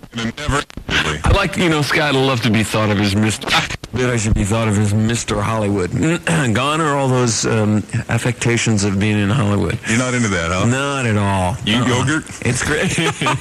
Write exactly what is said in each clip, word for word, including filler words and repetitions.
Never. I like, you know, Scott, I love to be thought of as Mister That I should be thought of as Mister Hollywood. Gone are all those um, affectations of being in Hollywood. You're not into that, huh? Not at all. You eat uh-uh. yogurt? It's great.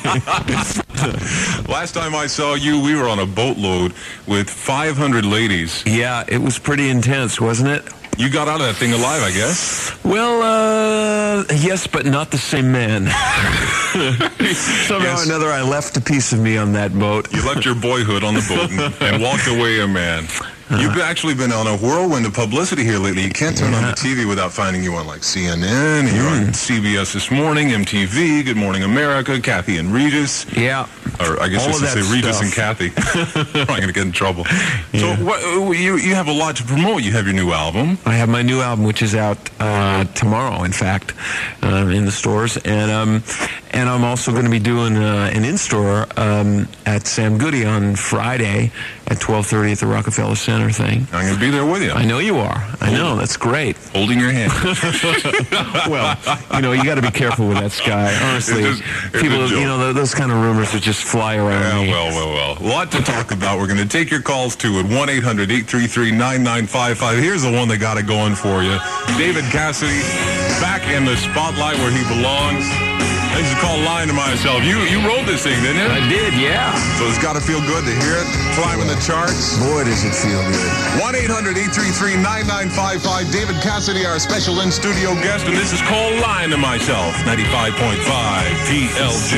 Last time I saw you, we were on a boatload with five hundred ladies. Yeah, it was pretty intense, wasn't it? You got out of that thing alive, I guess. Well, uh, yes, but not the same man. Somehow Yes. or another, I left a piece of me on that boat. You left your boyhood on the boat and, and walked away a man. You've actually been on a whirlwind of publicity here lately. You can't turn on the T V without finding you on, like, C N N, and you're on C B S This Morning, M T V, Good Morning America, Kathy and Regis. Yeah. Or I guess All I of should that say Regis stuff. and Kathy. I'm going to get in trouble. Yeah. So what, you, you have a lot to promote. You have your new album. I have my new album, which is out uh, tomorrow, in fact, uh, in the stores, and um, and I'm also going to be doing uh, an in-store um, at Sam Goody on Friday at twelve thirty at the Rockefeller Center thing. I'm going to be there with you. I know you are. I know. That's great. Holding your hand. Well, you know, you got to be careful with that, Sky. Honestly, It's just- it's people, a joke. you know, th- those kind of rumors that just fly around Yeah, me. well, well, well. A lot to talk about. We're going to take your calls, too, at one eight hundred eight three three nine nine five five. Here's the one that got it going for you. David Cassidy, back in the spotlight where he belongs. I used to call Lying to Myself. You you wrote this thing, didn't you? I did, yeah. So it's got to feel good to hear it climbing the charts. Boy, does it feel good. one eight hundred eight three three nine nine five five. David Cassidy, our special in-studio guest, and this is called Lying to Myself. ninety-five point five P L J.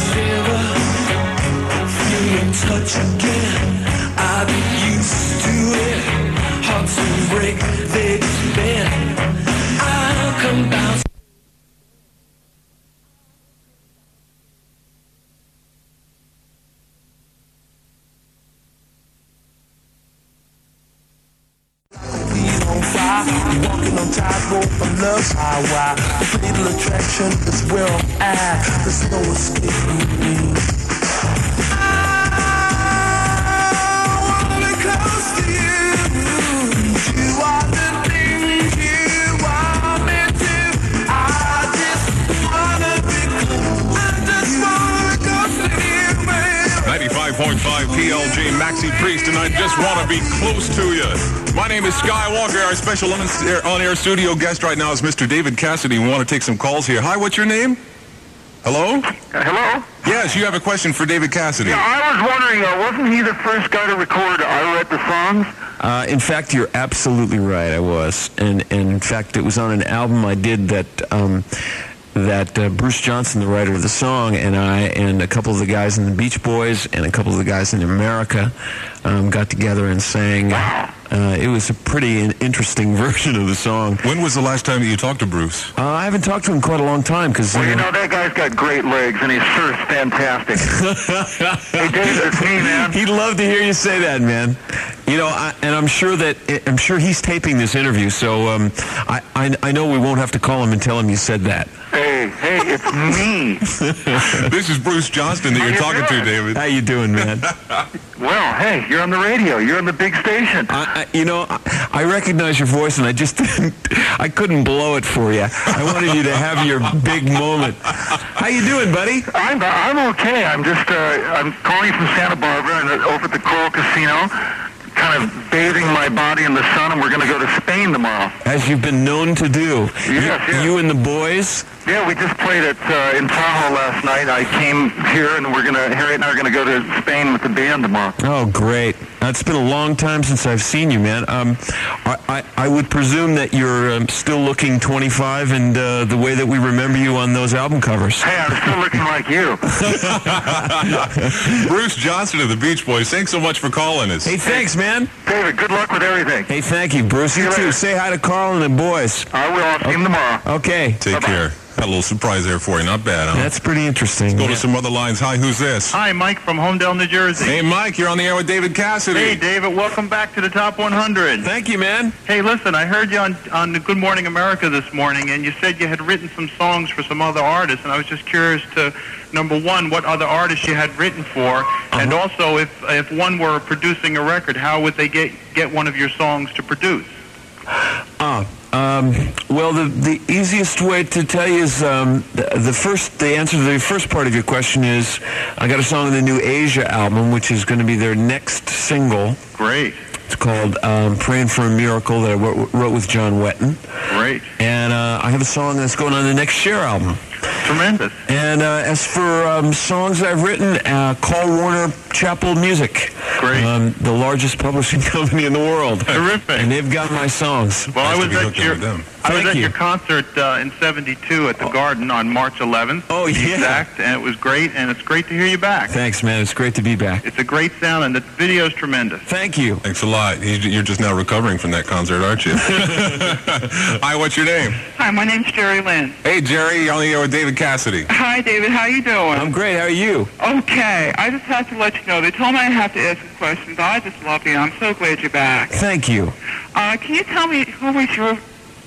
In touch again, I've been used to it. Hearts will break, they bend. I'll come bounce. On fire, walking on tightrope of love's highway. The fatal attraction is where I'm at. There's no escaping me. ninety-five point five P L J, Maxi Priest, and I just want to be close to you. My name is Skywalker. Our special on-air, on-air studio guest right now is Mister David Cassidy. We want to take some calls here. Hi, what's your name? Hello? Uh, hello? Yes, you have a question for David Cassidy. Yeah, I was wondering, uh, wasn't he the first guy to record I Write the Songs? Uh, in fact, you're absolutely right. I was, and, and in fact, it was on an album I did that um, that uh, Bruce Johnson, the writer of the song, and I, and a couple of the guys in the Beach Boys, and a couple of the guys in America, um, got together and sang. Uh, it was a pretty in- interesting version of the song. When was the last time that you talked to Bruce? Uh, I haven't talked to him in quite a long time because. Well, you know, that guy's got great legs, and he's sure fantastic. Hey, Dave, it's me, man. He'd love to hear you say that, man. You know, I, and I'm sure that I'm sure he's taping this interview, so um, I, I I know we won't have to call him and tell him you said that. Hey, hey, it's me. This is Bruce Johnston that How you're you talking doing? to, David. How you doing, man? Well, hey, you're on the radio. You're on the big station. I, I, you know, I, I recognize your voice, and I just didn't, I couldn't blow it for you. I wanted you to have your big moment. How you doing, buddy? I'm I'm okay. I'm just uh, I'm calling from Santa Barbara and over at the Coral Casino, kind of bathing my body in the sun, and we're going to go to Spain tomorrow. As you've been known to do. Yes, you, yes. you and the boys. Yeah, we just played it uh, in Tahoe last night. I came here, and we're gonna Harriet and I are gonna go to Spain with the band tomorrow. Oh, great. Uh, It's been a long time since I've seen you, man. Um, I, I, I would presume that you're um, still looking twenty-five and uh, the way that we remember you on those album covers. Hey, I'm still looking like you. Bruce Johnston of the Beach Boys, thanks so much for calling us. Hey, thanks, man. David, good luck with everything. Hey, thank you, Bruce. You See you too. later. Say hi to Carl and the boys. I will. I'll see him tomorrow. Okay. Take Bye-bye. care. Got a little surprise there for you. Not bad, huh? That's pretty interesting. Go to some other lines. Hi, who's this? Hi, Mike from Homedale, New Jersey. Hey, Mike, you're on the air with David Cassidy. Hey, David, welcome back to the Top one hundred. Thank you, man. Hey, listen, I heard you on, on the Good Morning America this morning, and you said you had written some songs for some other artists, and I was just curious to, number one, what other artists you had written for, and also if if one were producing a record, how would they get, get one of your songs to produce? Uh, Um, well, the, the easiest way to tell you is um, the, the first. The answer to the first part of your question is I got a song on the new Asia album, which is going to be their next single. Great. It's called um, Praying for a Miracle that I wrote, wrote with John Wetton. Great. And uh, I have a song that's going on the next Cher album. Tremendous. And uh, as for um, songs I've written, uh, call Warner Chappell Music. Great. Um, the largest publishing company in the world. Terrific. And they've got my songs. Well, I Nice to was be at hooked up your with them. I was Thank at you. your concert uh, in seventy-two at the Garden on March eleventh. Oh, to be yeah. Exact, and it was great, and it's great to hear you back. Thanks, man. It's great to be back. It's a great sound, and the video's tremendous. Thank you. Thanks a lot. You- You're just now recovering from that concert, aren't you? Hi, what's your name? Hi, my name's Jerry Lynn. Hey, Jerry, you're on the air with David Cassidy. Hi, David. How you doing? I'm great. How are you? Okay. I just have to let you know. They told me I have to ask a question, but I just love you. I'm so glad you're back. Thank you. Uh, can you tell me who was your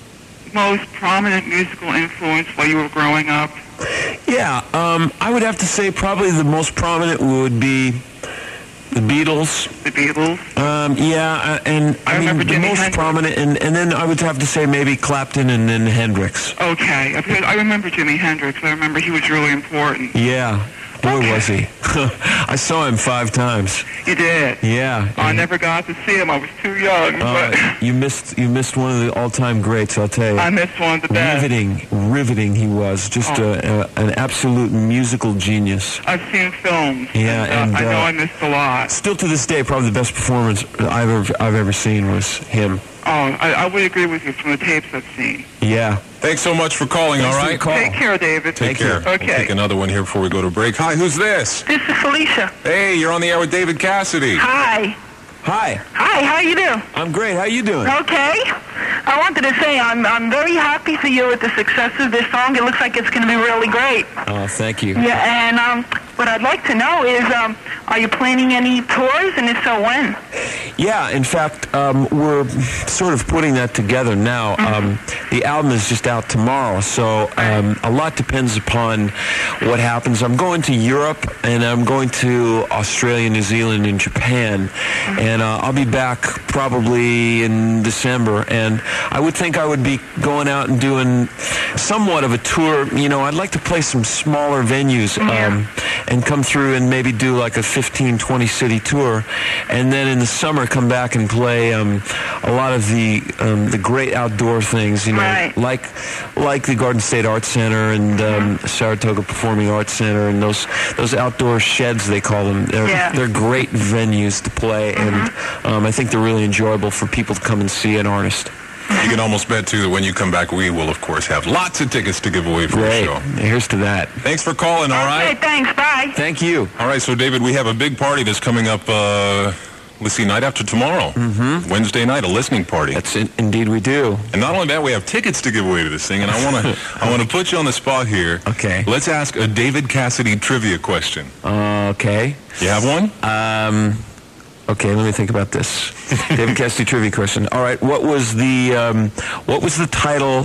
most prominent musical influence while you were growing up? Yeah, um, I would have to say probably the most prominent would be the Beatles. The Beatles? Um, yeah, uh, and I, I mean remember the Jimi most Hendrix. prominent, and, and then I would have to say maybe Clapton and then Hendrix. Okay. Because I remember Jimi Hendrix. I remember he was really important. Yeah, boy Okay. was he. I saw him five times. You did? Yeah. I and, never got to see him. I was too young. uh, but you missed you missed one of the all-time greats. I'll tell you. I missed one of the best. Riveting, riveting he was. Just Oh. a, a, an absolute musical genius. I've seen films. Yeah, and, uh, and, I know uh, I missed a lot. Still to this day, probably the best performance I've ever, I've ever seen was him. Oh, I, I would agree with you from the tapes I've seen. Yeah. Thanks so much for calling, Thanks all for right? the call. Take care, David. Take Thank you. care. We'll Okay. take another one here before we go to break. Hi, who's this? This is Felicia. Hey, you're on the air with David Cassidy. Hi. Hi. Hi, how you doing? I'm great. How you doing? Okay. I wanted to say I'm I'm very happy for you with the success of this song. It looks like it's going to be really great. Oh, thank you. Yeah, and um, what I'd like to know is, um, are you planning any tours, and if so, when? Yeah, in fact, um, we're sort of putting that together now. Um, the album is just out tomorrow, so um, a lot depends upon what happens. I'm going to Europe, and I'm going to Australia, New Zealand, and Japan, and uh, I'll be back probably in December. And I would think I would be going out and doing somewhat of a tour. You know, I'd like to play some smaller venues um, and come through and maybe do like a fifteen, twenty city tour, and then in the summer come back and play um, a lot of the um, the great outdoor things, you know, Right. like like the Garden State Arts Center and um, Saratoga Performing Arts Center and those those outdoor sheds they call them. They're, Yeah. they're great venues to play, and um, I think they're really enjoyable for people to come and see an artist. You can almost bet, too, that when you come back, we will, of course, have lots of tickets to give away for Great. the show. Here's to that. Thanks for calling, all Okay, right? thanks. Bye. Thank you. All right, so, David, we have a big party that's coming up, uh, let's see, night after tomorrow. Mm-hmm. Wednesday night, a listening party. That's in, indeed we do. And not only that, we have tickets to give away to this thing, and I want to I want to put you on the spot here. Okay. Let's ask a David Cassidy trivia question. Uh, okay. You have one? Um, okay, let me think about this. David Cassidy trivia question. All right, what was the um, what was the title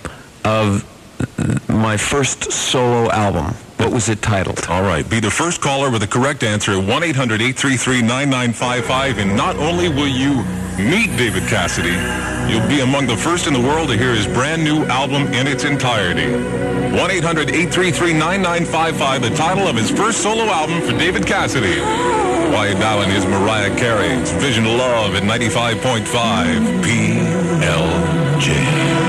of my first solo album? What was it titled? All right. Be the first caller with the correct answer at one eight hundred, eight three three, nine nine five five. And not only will you meet David Cassidy, you'll be among the first in the world to hear his brand new album in its entirety. one eight hundred, eight three three, nine nine five five, the title of his first solo album for David Cassidy. While you're dialing is Mariah Carey's Vision of Love at ninety-five point five P L J.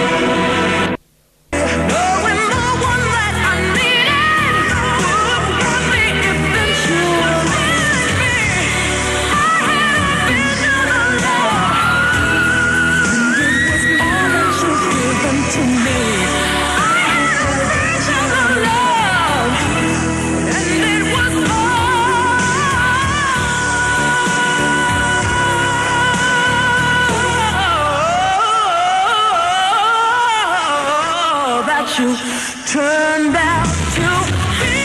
You turned out to be.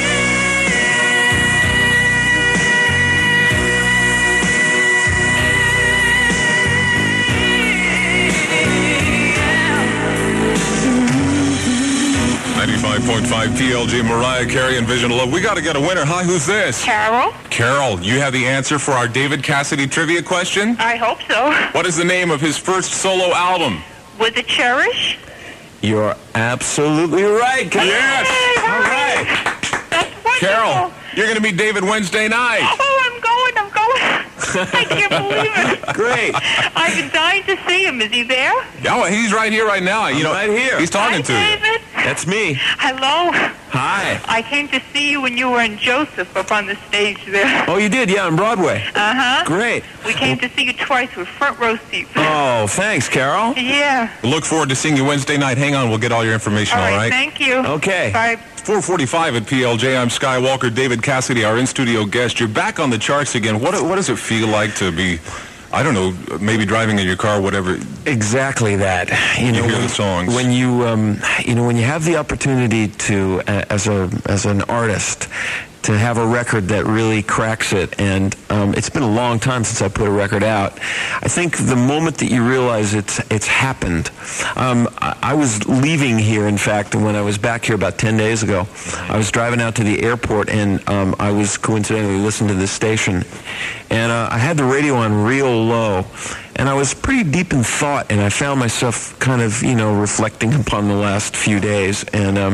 ninety-five point five P L J, Mariah Carey and Vision of Love. We got to get a winner. Hi, who's this? Carol? Carol, you have the answer for our David Cassidy trivia question? I hope so. What is the name of his first solo album? Was it Cherish? You're absolutely right, Carol. Yes! All right. That's wonderful. Carol, you're going to meet David Wednesday night. Oh, I'm going, I'm going. I can't believe it. Great. I've been dying to see him. Is he there? Oh, he's right here right now. You I'm know, right here. He's talking Hi, to you. David. That's me. Hello. Hi. I came to see you when you were in Joseph up on the stage there. Oh, you did? Yeah, on Broadway. Uh-huh. Great. We came to see you twice with front row seats. Oh, thanks, Carol. Yeah. Look forward to seeing you Wednesday night. Hang on, we'll get all your information, All all right, right? thank you. Okay. Bye. four forty-five at P L J. I'm Skywalker. David Cassidy, our in-studio guest. You're back on the charts again. What, what does it feel like to be, I don't know, maybe driving in your car, whatever? Exactly that. You know, hear when, the songs. when you, um, you know, when you have the opportunity to, uh, as a as an artist, to have a record that really cracks it, and um, it's been a long time since I put a record out. I think the moment that you realize it's it's happened. Um, I, I was leaving here, in fact, when I was back here about ten days ago. I was driving out to the airport, and um, I was coincidentally listening to this station, and uh, I had the radio on real low. And I was pretty deep in thought, and I found myself kind of, you know, reflecting upon the last few days. And um,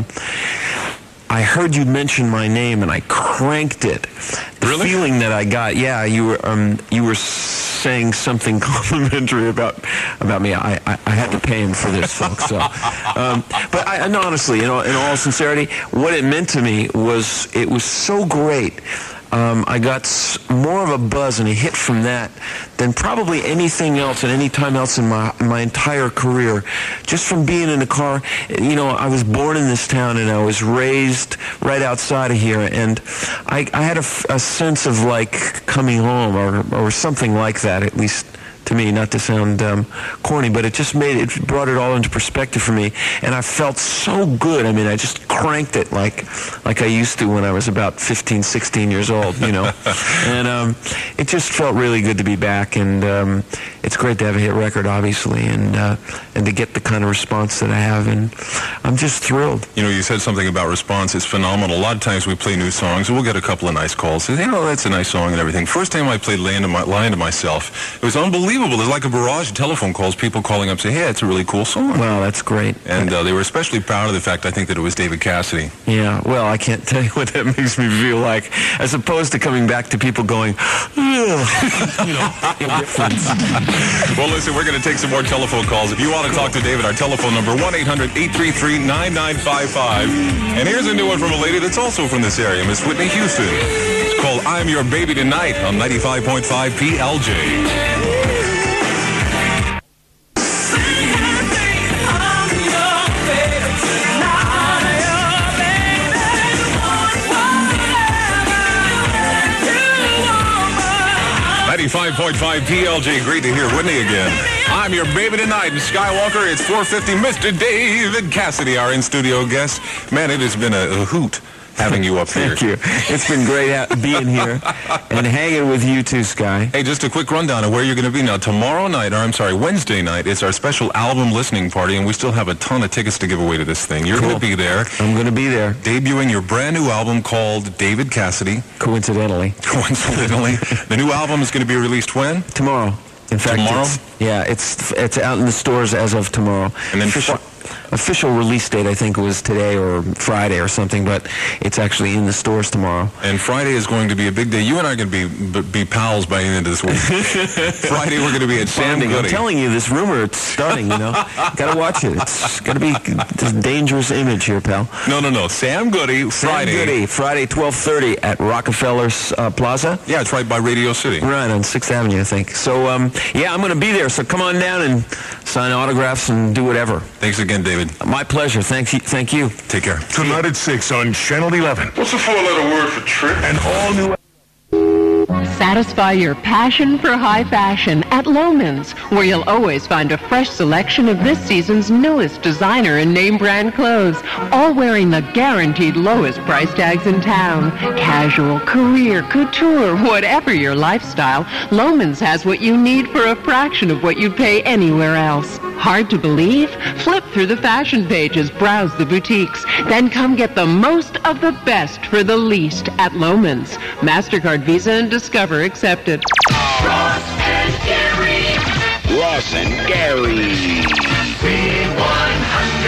I heard you mention my name, and I cranked it. The Really? feeling that I got, yeah, you were um, you were saying something complimentary about about me. I, I, I had to pay him for this, folks. So, um, but I, no, honestly, in all, in all sincerity, what it meant to me was it was so great. Um, I got s- more of a buzz and a hit from that than probably anything else and any time else in my in my entire career. Just from being in the car, you know, I was born in this town and I was raised right outside of here, and I, I had a, f- a sense of like coming home or or something like that, at least to me, not to sound um, corny, but it just made it brought it all into perspective for me, and I felt so good. I mean, I just cranked it like like I used to when I was about fifteen, sixteen years old, you know. And um, it just felt really good to be back, and um, it's great to have a hit record, obviously, and uh, and to get the kind of response that I have, and I'm just thrilled. You know, you said something about response. It's phenomenal. A lot of times we play new songs, and we'll get a couple of nice calls. Say, you know, that's a nice song and everything. First time I played Lying to, my, Lying to Myself, it was unbelievable. There's like a barrage of telephone calls, people calling up, say, hey, it's a really cool song. Wow, that's great. And uh, they were especially proud of the fact, I think, that it was David Cassidy. Yeah, well, I can't tell you what that makes me feel like, as opposed to coming back to people going, ugh. You know, difference. Well, listen, we're going to take some more telephone calls. If you want to talk to David, our telephone number, one eight hundred eight three three nine nine five five. And here's a new one from a lady that's also from this area, Miss Whitney Houston. It's called I'm Your Baby Tonight on ninety-five point five P L J. ninety-five point five P L J. Great to hear Whitney again. I'm Your Baby Tonight in Skywalker. It's four fifty. Mister David Cassidy, our in-studio guest. Man, it has been a, a hoot having you up here. Thank you. It's been great ha- being here and hanging with you too, Sky. Hey, just a quick rundown of where you're going to be now. Tomorrow night, or I'm sorry, Wednesday night, it's our special album listening party, and we still have a ton of tickets to give away to this thing. You're Cool. going to be there. I'm going to be there. Debuting your brand new album called David Cassidy. Coincidentally. Coincidentally. The new album is going to be released when? Tomorrow. In fact, Tomorrow? It's, yeah, it's it's out in the stores as of tomorrow. And then official, fr- official release date, I think, was today or Friday or something, but it's actually in the stores tomorrow. And Friday is going to be a big day. You and I are going to be be, be pals by the end of this week. Friday, we're going to be at Sam Bonding. I'm Goody. telling you, this rumor, it's starting, you know. Got to watch it. It's going to be this dangerous image here, pal. No, no, no. Sam Goody, Friday. Sam Goody, Friday, twelve thirty at Rockefeller uh, Plaza. Yeah, it's right by Radio City. Right, on sixth Avenue, I think. So, um, yeah, I'm going to be there. So come on down and sign autographs and do whatever. Thanks again, David. My pleasure. Thank you. Thank you. Take care. Tonight at six on Channel eleven. What's the four-letter word for trip? An all-new... Satisfy your passion for high fashion at Loehmann's, where you'll always find a fresh selection of this season's newest designer and name brand clothes, all wearing the guaranteed lowest price tags in town. Casual, career, couture, whatever your lifestyle, Loehmann's has what you need for a fraction of what you'd pay anywhere else. Hard to believe? Flip through the fashion pages, browse the boutiques, then come get the most of the best for the least at Loehmann's. MasterCard, Visa, and Discover accepted. Ross and Gary. Ross and Gary. Z one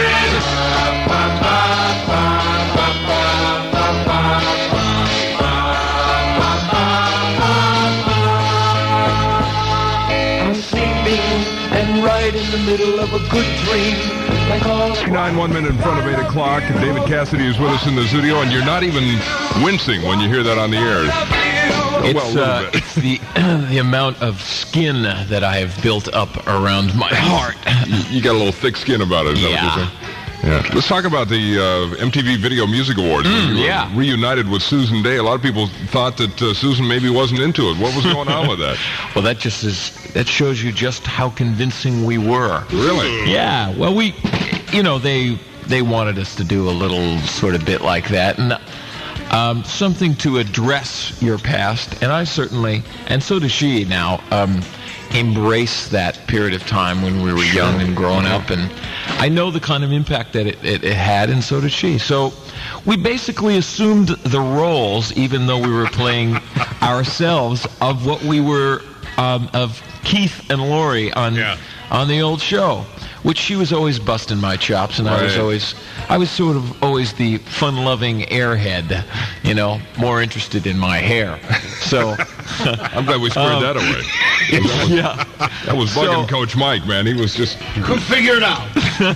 I'm sleeping and right in the middle of a good dream. Like all Nine one minute in front of eight o'clock. David Cassidy is with us in the studio, and you're not even wincing when you hear that on the air. It's, well, a little uh, bit. it's the the amount of skin that I have built up around my heart. You, you got a little thick skin about it. Is that Yeah. what you're saying? Yeah. Let's talk about the uh, M T V Video Music Awards. Mm, when you were yeah. reunited with Susan Day. A lot of people thought that uh, Susan maybe wasn't into it. What was going on with that? Well, that just is that shows you just how convincing we were. Really? Yeah. Well, we, you know, they they wanted us to do a little sort of bit like that, and um, something to address your past, and I certainly, and so does she now, um, embrace that period of time when we were young and growing up, and I know the kind of impact that it, it, it had, and so did she. So we basically assumed the roles, even though we were playing ourselves, of what we were, um, of Keith and Lori on Yeah. on the old show, which she was always busting my chops, and I was Right. always, I was sort of always the fun-loving airhead, you know, more interested in my hair. So I'm glad we squared Um, that away. That was, yeah. that was bugging So- Coach Mike, man. He was just... Figure it out.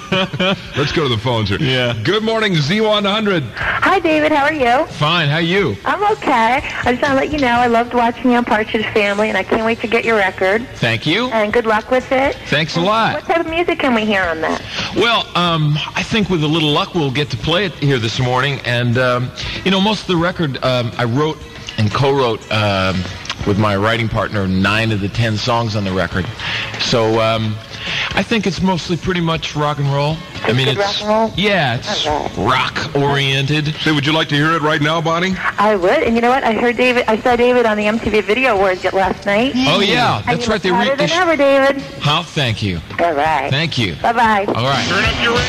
Let's go to the phones here. Yeah. Good morning, Z one hundred. Hi, David. How are you? Fine. How you? I'm okay. I just want to let you know I loved watching you on Partridge Family, and I can't wait to get your record. Thank you. And good luck with it. Thanks a lot. What type of music can we hear on that? Well, um, I think with a little luck we'll get to play it here this morning. And, um, you know, most of the record um, I wrote and co-wrote um, with my writing partner nine of the ten songs on the record. So um, I think it's mostly pretty much rock and roll. I mean, good it's rock and roll? yeah, it's All right. rock-oriented. Say, would you like to hear it right now, Bonnie? I would. And you know what? I heard David. I saw David on the M T V Video Awards last night. Oh, yeah, And that's you right. They look re- hotter they than sh- ever, David. How? Thank you. All right. Thank you. Bye-bye. All right. Turn up your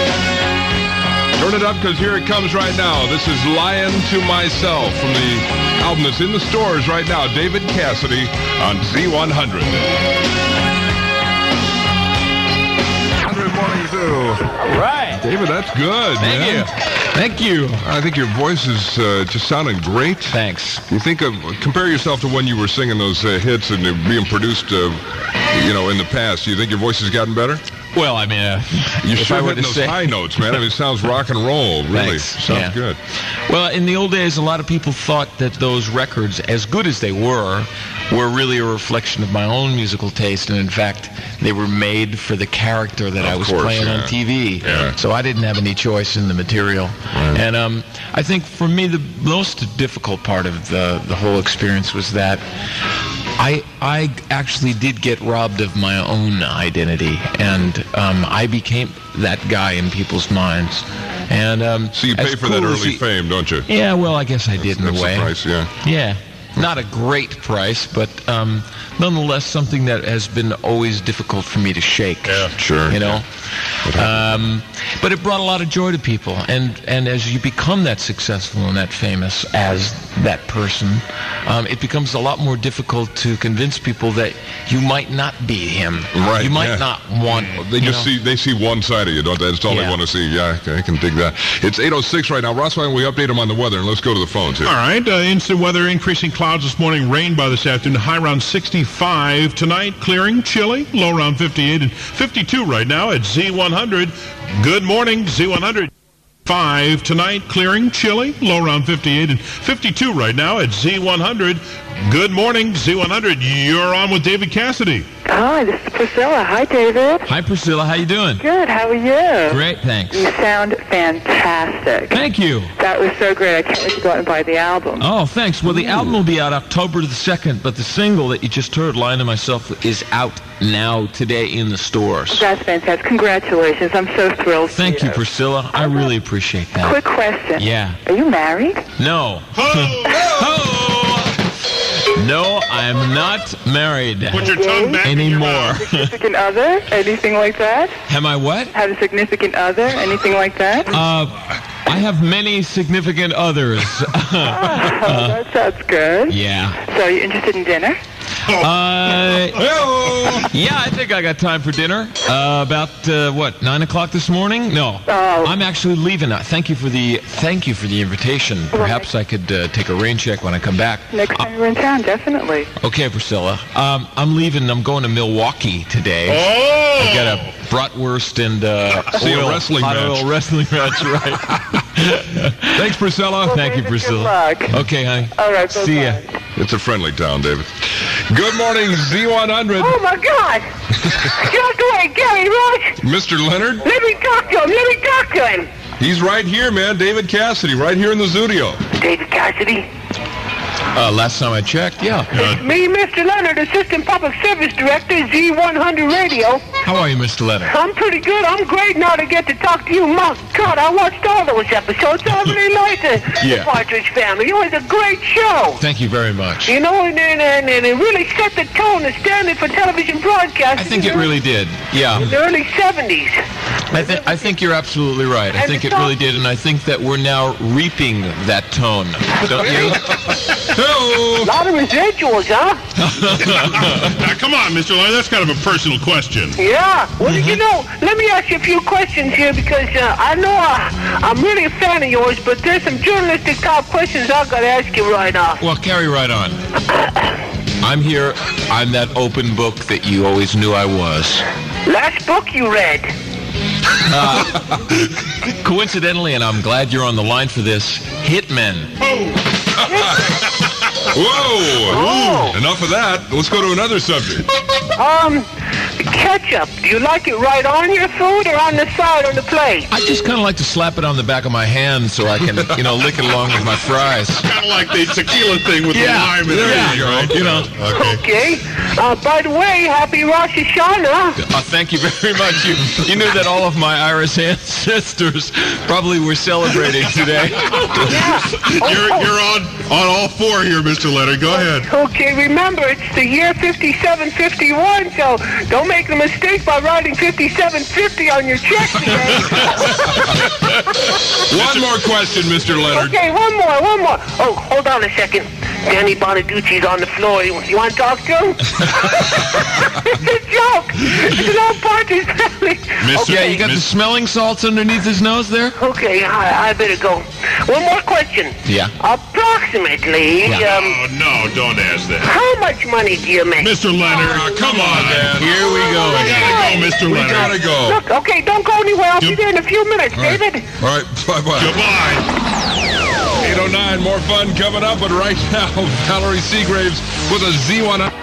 Turn it up, because here it comes right now. This is Lying to Myself from the album that's in the stores right now. David Cassidy on Z one hundred. one hundred Morning Zoo. All right. David, that's good, Thank man. you. Thank you. I think your voice is uh, just sounding great. Thanks. You think of, compare yourself to when you were singing those uh, hits and they're being produced, uh, you know, in the past. You think your voice has gotten better? Well, I mean, uh, You're if I sure were hitting to those say, high notes, man. I mean, it sounds rock and roll, really. Thanks. Sounds Yeah. good. Well, in the old days, a lot of people thought that those records, as good as they were, were really a reflection of my own musical taste, and in fact, they were made for the character that Of I was course, playing yeah. on T V. Yeah. So I didn't have any choice in the material. And um, I think for me, the most difficult part of the, the whole experience was that I I actually did get robbed of my own identity, and um, I became that guy in people's minds. And um, So you as pay for cool that as early he- fame, don't you? Yeah, well, I guess I did in That's a the way. price, yeah. Yeah, not a great price, but um, nonetheless something that has been always difficult for me to shake. Yeah, sure. You know, um, but it brought a lot of joy to people, and and as you become that successful and that famous as that person, um, it becomes a lot more difficult to convince people that you might not be him. Right, You might yeah. not want. They you just know? see they see one side of you, don't they? That's all they Yeah. want to see. Yeah, I can dig that. It's eight oh six right now. Ross, why don't we update them on the weather, and let's go to the phones here. All right, uh, instant weather, increasing clouds this morning, rain by this afternoon, high around sixty-five. Tonight, clearing, chilly, low around fifty-eight and fifty-two right now at Z one hundred. Good morning, Z one hundred. Five tonight, clearing, chilly, low around fifty-eight and fifty-two right now at Z one hundred. Good morning, Z one hundred. You're on with David Cassidy. Hi, this is Priscilla. Hi, David. Hi, Priscilla. How you doing? Good. How are you? Great, thanks. You sound fantastic. Thank you. That was so great. I can't wait to go out and buy the album. Oh, thanks. Well, the album will be out October the second, but the single that you just heard, Lying to Myself, is out now, today, in the stores. That's fantastic. Congratulations. I'm so thrilled. Thank for you, Priscilla. I really appreciate that. Quick question. Yeah. Are you married? No. No, I'm not married Put your tongue back in your anymore. mouth. Significant other? Anything like that? Am I what? Have a significant other? Anything like that? Uh, I have many significant others. Oh, that sounds good. Yeah. So are you interested in dinner? Uh, yeah, I think I got time for dinner. Uh, about uh, what, nine o'clock this morning? No, Oh. I'm actually leaving. Uh, Thank you for the thank you for the invitation. Perhaps I could uh, take a rain check when I come back. Next time you're in town, definitely. Okay, Priscilla. Um, I'm leaving. I'm going to Milwaukee today. Oh! I got a bratwurst and uh, See a oil, wrestling hot match. oil wrestling match, right? Thanks, Priscilla. Thank you, Good Priscilla. luck. Okay, honey. All right, See ya. bye-bye. It's a friendly town, David. Good morning, Z one hundred. Oh, my God. Just wait, Gary Roach. Mister Leonard, Let me talk to him. Let me talk to him. he's right here, man. David Cassidy, right here in the studio. David Cassidy. Uh, last time I checked, yeah. It's me, Mister Leonard, Assistant Public Service Director, Z one hundred Radio. How are you, Mister Leonard? I'm pretty good. I'm great now to get to talk to you. My God, I watched all those episodes. I really liked it. Yeah. The Partridge Family. It was a great show. Thank you very much. You know, and, and, and, and it really set the tone, the standard for television broadcasting. I think it really did. Yeah. In the early seventies. I think I think you're absolutely right. I And think the it really did, and I think that we're now reaping that tone, don't you? A lot of residuals, huh? Now, come on, Mister Leonard. That's kind of a personal question. Yeah. Well, you know, let me ask you a few questions here because uh, I know I, I'm really a fan of yours, but there's some journalistic type questions I've got to ask you right now. Well, carry right on. I'm here. I'm that open book that you always knew I was. Last book you read. Uh, coincidentally, and I'm glad you're on the line for this, Hitmen. Whoa! Oh. Enough of that. Let's go to another subject. Um, ketchup. Do you like it right on your food or on the side on the plate? I just kind of like to slap it on the back of my hand so I can, you know, lick it along with my fries. Kind of like the tequila thing with Yeah, the lime and there everything, you go. right? You know. Okay. Uh, by the way, happy Rosh Hashanah. Uh, thank you very much. You, you knew that all of my Irish ancestors probably were celebrating today. You're, you're on, on all four here, Mister Leonard. Go ahead. Okay, remember, it's the year fifty-seven fifty-one, so don't make the mistake by writing fifty-seven fifty on your check today. One more question, Mister Leonard. Okay, one more, one more. Oh, hold on a second. Danny Bonaducci's on the floor. You, you want to talk to him? It's a joke. It's an old Partridge Family. Mister Yeah, you got the smelling salts underneath his nose there? Okay, I, I better go. One more question. Yeah. Approximately, Yeah. um, Oh, no, don't ask that. how much money do you make? Mister Leonard, come on, man. Here we go We again. gotta go, Mister We Leonard. gotta go. Look, okay, don't go anywhere. I'll be there in a few minutes, David. All right, bye-bye. Goodbye. eight oh nine, more fun coming up, but right now, Valerie Seagraves with a Z one hundred.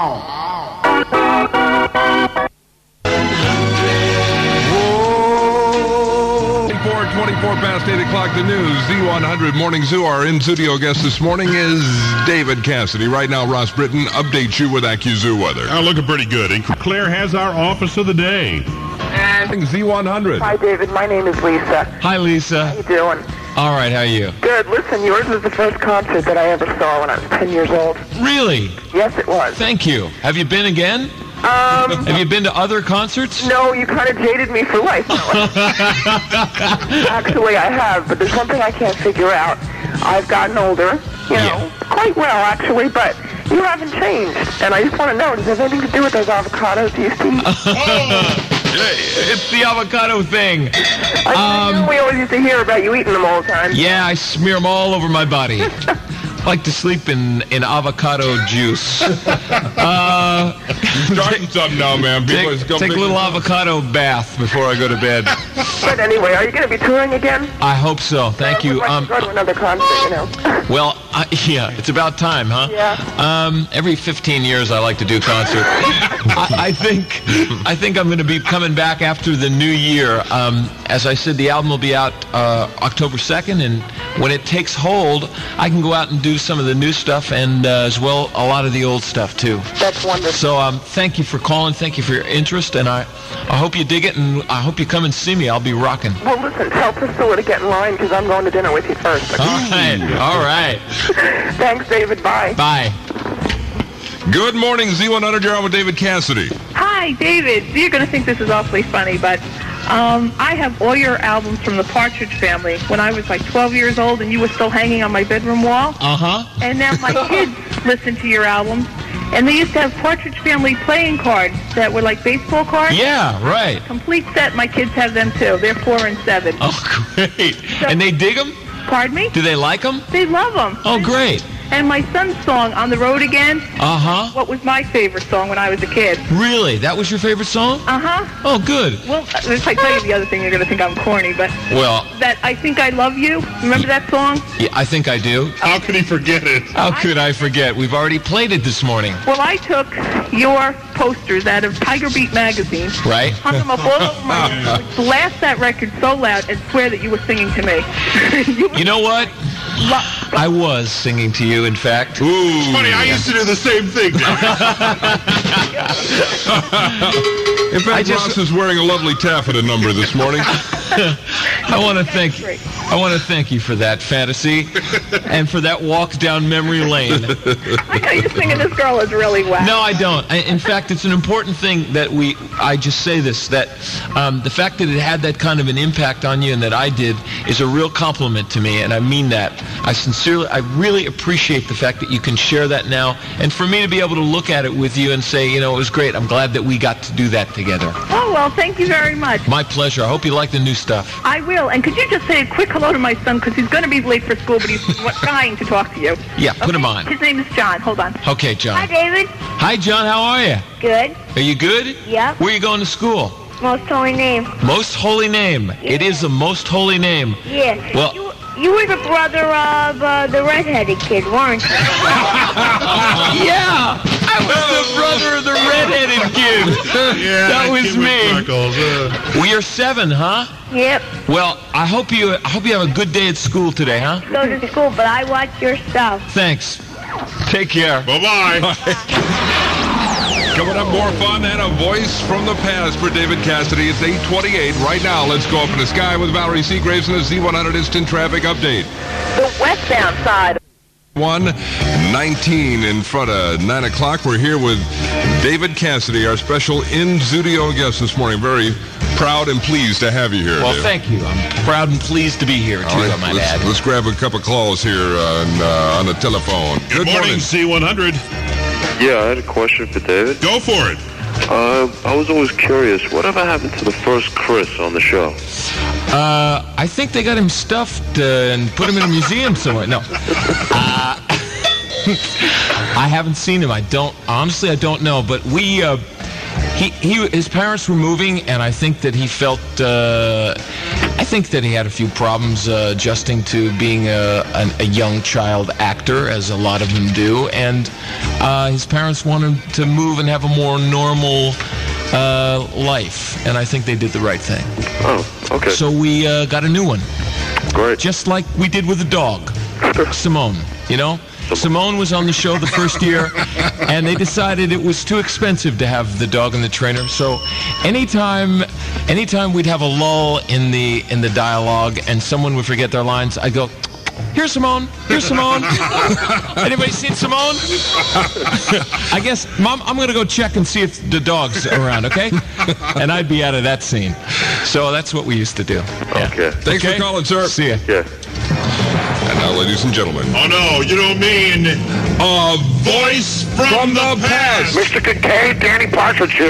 twenty-four, twenty-four past eight o'clock, the news. Z one hundred Morning Zoo. Our in-studio guest this morning is David Cassidy. Right now, Ross Britton updates you with AccuZoo weather. I'm looking pretty good. And Claire has our office of the day. Z one hundred. Hi, David. My name is Lisa. Hi, Lisa. How you doing? All right, how are you? Good. Listen, yours was the first concert that I ever saw when I was ten years old. Really? Yes, it was. Thank you. Have you been again? Um, Have you been to other concerts? no, you kind of jaded me for life. No. Actually, I have, but there's one thing I can't figure out. I've gotten older, you know, Yeah. quite well, actually, but you haven't changed. And I just want to know, does it have anything to do with those avocados you used to eat? It's the avocado thing. I Um, know we always used to hear about you eating them all the time. Yeah, I smear them all over my body. I like to sleep in, in avocado juice. Uh, Starting something now, man. People is take gonna take a make- little avocado bath before I go to bed. But anyway, are you going to be touring again? I hope so. Thank you. I'd like Um, to go to another concert, you know. well, I, yeah, it's about time, huh? Yeah. Um, every fifteen years, I like to do concert. I, I think, I think I'm going to be coming back after the new year. Um, as I said, the album will be out uh, October second, and when it takes hold, I can go out and do some of the new stuff, and uh, as well a lot of the old stuff too. That's wonderful. So um, thank you for calling. Thank you for your interest, and I, I hope you dig it, and I hope you come and see me. I'll be rocking. Well, listen, tell Priscilla to get in line because I'm going to dinner with you first. All right, all right. Thanks, David. Bye. Bye. Good morning, Z one hundred. You're on with David Cassidy. Hi, David. You're going to think this is awfully funny, but um, I have all your albums from the Partridge Family when I was like twelve years old and you were still hanging on my bedroom wall. Uh-huh. And now my kids listen to your albums, And they used to have Partridge Family playing cards that were like baseball cards. Yeah, right. Complete set. My kids have them too. They're four and seven. Oh, great. And they dig them? Pardon me? Do they like them? They love them. Oh, great. And my son's song, On the Road Again. Uh-huh. What was my favorite song when I was a kid? Really? That was your favorite song? Uh-huh. Oh, good. Well, if I tell you the other thing, you're going to think I'm corny, but... Well... That I Think I Love You. Remember that song? Yeah, I think I do. How could he forget it? How could I forget? We've already played it this morning. Well, I took your posters out of Tiger Beat magazine. Right. Hung them up all over my room. Blast that record so loud and swear that you were singing to me. you, you know what? I was singing to you, in fact. Ooh. It's funny, I used to do the same thing. In fact, I just, Ross is wearing a lovely taffeta number this morning. I want to thank you. I want to thank you for that fantasy and for that walk down memory lane. I know you're singing This Girl Is Really Wet. No, I don't. I, in fact, it's an important thing that we, I just say this, that um, the fact that it had that kind of an impact on you and that I did is a real compliment to me, and I mean that. I sincerely, I really appreciate the fact that you can share that now, and for me to be able to look at it with you and say, you know, it was great. I'm glad that we got to do that together. Oh, well, thank you very much. My pleasure. I hope you like the new stuff. I will. And could you just say a quick hello to my son, because he's going to be late for school, but he's dying to talk to you. Yeah, put okay? him on. His name is John. Hold on. Okay, John. Hi, David. Hi, John. How are you? Good. Are you good? Yep. Where are you going to school? Most holy name. Most holy name. Yeah. It is a most holy name. Yes. Well, you, you were the brother of uh, the redheaded kid, weren't you? Yeah. I was the brother of the redheaded kid. Yeah, that was me. Uh, well, you're seven, huh? Yep. Well, I hope you I hope you have a good day at school today, huh? Go to school, but I watch your stuff. Thanks. Take care. Bye-bye. Coming up, more fun and a voice from the past for David Cassidy. It's eight twenty-eight. Right now, let's go up in the sky with Valerie Seagraves and the Z one hundred Instant Traffic Update. The westbound side. one nineteen in front of nine o'clock. We're here with David Cassidy, our special in-studio guest this morning. Very proud and pleased to have you here. Well, David. thank you. I'm proud and pleased to be here, too, All right, I might let's, add. let's grab a couple calls here on, uh, on the telephone. Good, Good morning, morning, Z one hundred. Yeah, I had a question for David. Go for it. Uh, I was always curious, whatever happened to the first Chris on the show? Uh, I think they got him stuffed uh, and put him in a museum somewhere. No. Uh, I haven't seen him. I don't, honestly, I don't know. But we, uh, he, he, his parents were moving, and I think that he felt, uh, I think that he had a few problems uh, adjusting to being a, a, a young child actor, as a lot of them do. And uh, his parents wanted him to move and have a more normal uh, life. And I think they did the right thing. Oh, okay. So we uh, got a new one. Great. Just like we did with the dog, Simone, you know? Simone was on the show the first year, and they decided it was too expensive to have the dog and the trainer. So anytime anytime we'd have a lull in the in the dialogue and someone would forget their lines, I'd go, "Here's Simone. Here's Simone." Anybody seen Simone? I guess, Mom, I'm going to go check and see if the dog's around, okay? And I'd be out of that scene. So that's what we used to do. Yeah. Okay. Thanks Okay? for calling, sir. See ya. Yeah. And now, ladies and gentlemen, Oh, no, you don't mean a voice from, from the past. Mister Kincaid, Danny Partridge here.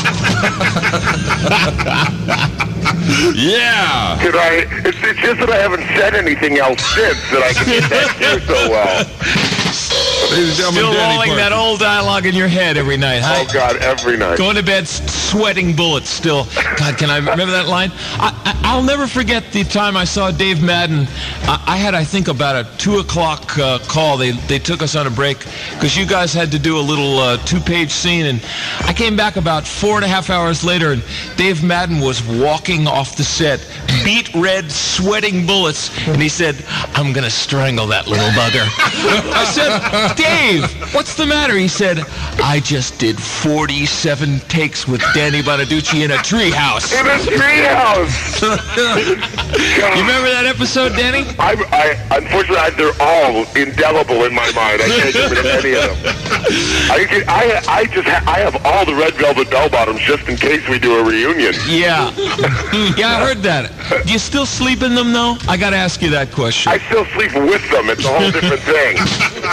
Yeah. Could I? It's, it's just that I haven't said anything else since that I can get that through so well. Ladies and gentlemen, Still Danny rolling that Partridge. old dialogue in your head every night, huh? Oh God, every night. Going to bed s- sweating bullets still. God, can I remember that line? I, I, I'll never forget the time I saw Dave Madden. I, I had, I think, about a two o'clock uh, call. They they took us on a break because you guys had to do a little uh, two-page scene. And I came back about four and a half hours later, and Dave Madden was walking off the set, beet red, sweating bullets. And he said, "I'm going to strangle that little bugger." I said, "Dave, what's the matter?" He said, "I just did forty-seven takes with Danny Bonaducci in a treehouse." In a treehouse. You remember that episode, Danny? I, I, unfortunately, I, they're all indelible in my mind. I can't get rid of any of them. I, can- I, I just, ha- I have all the red velvet bell bottoms just in case we do a reunion. Yeah. Yeah, I heard that. Do you still sleep in them, though? I got to ask you that question. I still sleep with them. It's a whole different thing.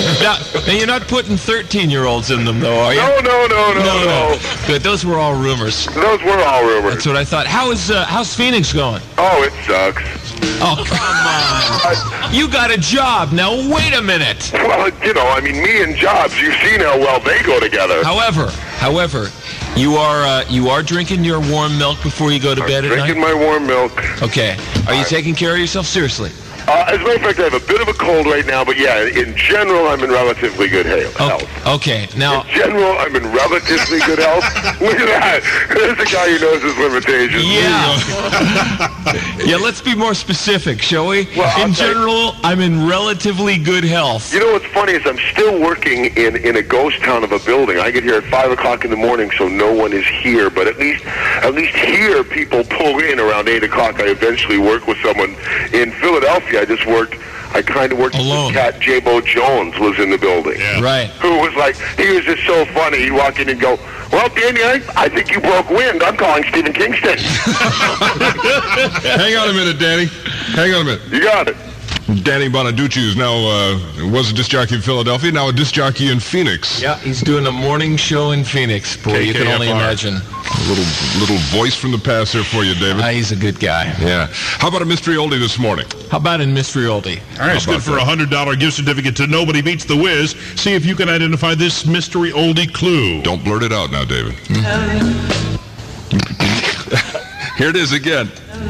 now, now, you're not putting thirteen-year-olds in them, though, are you? No, no, no, no, no, no. Good. Those were all rumors. Those were all rumors. That's what I thought. How is uh, how's Phoenix going? Oh, it sucks. Oh, come on. You got a job. Now, wait a minute. Well, you know, I mean, me and jobs, you've seen how well they go together. However, however, you are uh, you are drinking your warm milk before you go to I'm bed at night? drinking my warm milk. Okay. Are you taking care of yourself? Seriously? Uh, as a matter of fact, I have a bit of a cold right now, but yeah, in general, I'm in relatively good he- health. Okay, now... In general, I'm in relatively good health. Look at that. There's a guy who knows his limitations. Yeah. Yeah, let's be more specific, shall we? Well, in I'll general, I'm in relatively good health. You know what's funny is I'm still working in, in a ghost town of a building. I get here at five o'clock in the morning, so no one is here. But at least at least here, people pull in around eight o'clock. I eventually work with someone in Philadelphia. I just worked, I kind of worked Alone. with cat J-Bo Jones was in the building. Yeah. Right. Who was like, he was just so funny. He'd walk in and go, well, Danny, I, I think you broke wind. I'm calling Stephen Kingston. Hang on a minute, Danny. Hang on a minute. You got it. Danny Bonaducci is now, uh, was a disc jockey in Philadelphia, now a disc jockey in Phoenix. Yeah, he's doing a morning show in Phoenix. Boy, you can only imagine. A little, little voice from the past there for you, David. Ah, he's a good guy. Yeah. How about a mystery oldie this morning? How about a mystery oldie? All right, it's good for a one hundred dollars gift certificate to Nobody Beats the Wiz. See if you can identify this mystery oldie clue. Don't blurt it out now, David. Here it is again.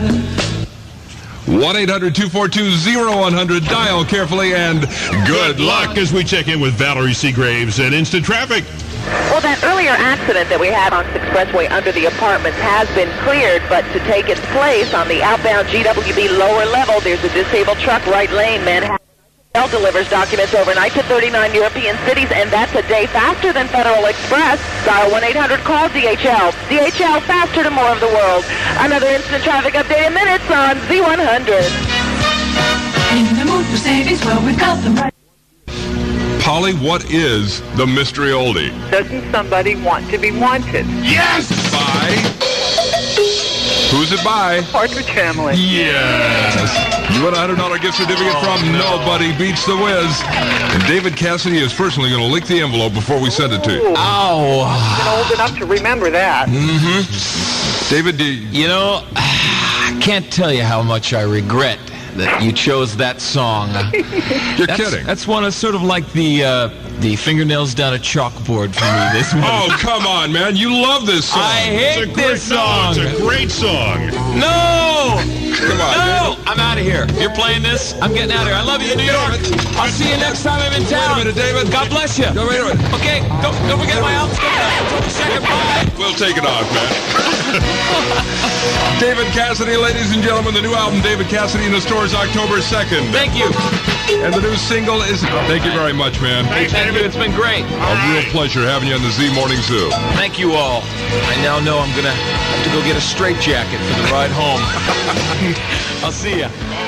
one eight hundred two four two oh one hundred. Dial carefully and Good luck as we check in with Valerie Seagraves at Instant Traffic. Well, that earlier accident that we had on Expressway under the apartments has been cleared, but to take its place on the outbound G W B lower level, there's a disabled truck right lane. Manhattan delivers documents overnight to thirty-nine European cities, and that's a day faster than Federal Express. Dial one eight hundred call D H L. D H L, faster to more of the world. Another Instant Traffic update in minutes on Z one hundred. In the mood for savings, well, we've got them right. Polly, what is the mystery oldie? Doesn't somebody want to be wanted? Yes! By? Who's it by? Partridge Family. Yes! You want a one hundred dollars gift certificate Oh, from no. Nobody Beats the Wiz. And David Cassidy is personally going to lick the envelope before we send it to you. Ow! I've been old enough to remember that. Mm-hmm. David, do you... You know, I can't tell you how much I regret that you chose that song. You're that's, kidding. That's one of sort of like the uh, the fingernails down a chalkboard for me. This one. Oh, come on, man. You love this song. I hate It's a great, this song. No, it's a great song. No! Come on, No! I'm out of here. You're playing this? I'm getting out of here. I love you, New York. I'll see you next time I'm in town. Wait a minute, David. God bless you. No, wait a minute. Okay, don't, don't forget my album's coming out October second. Bye. We'll take it off, man. David Cassidy, ladies and gentlemen, the new album, David Cassidy, in the stores October second. Thank you. And the new single is... Thank you very much, man. Hey, thank you. It's been great. A real pleasure having you on the Z Morning Zoo. Thank you all. I now know I'm going to have to go get a straitjacket for the ride home. I'll see ya.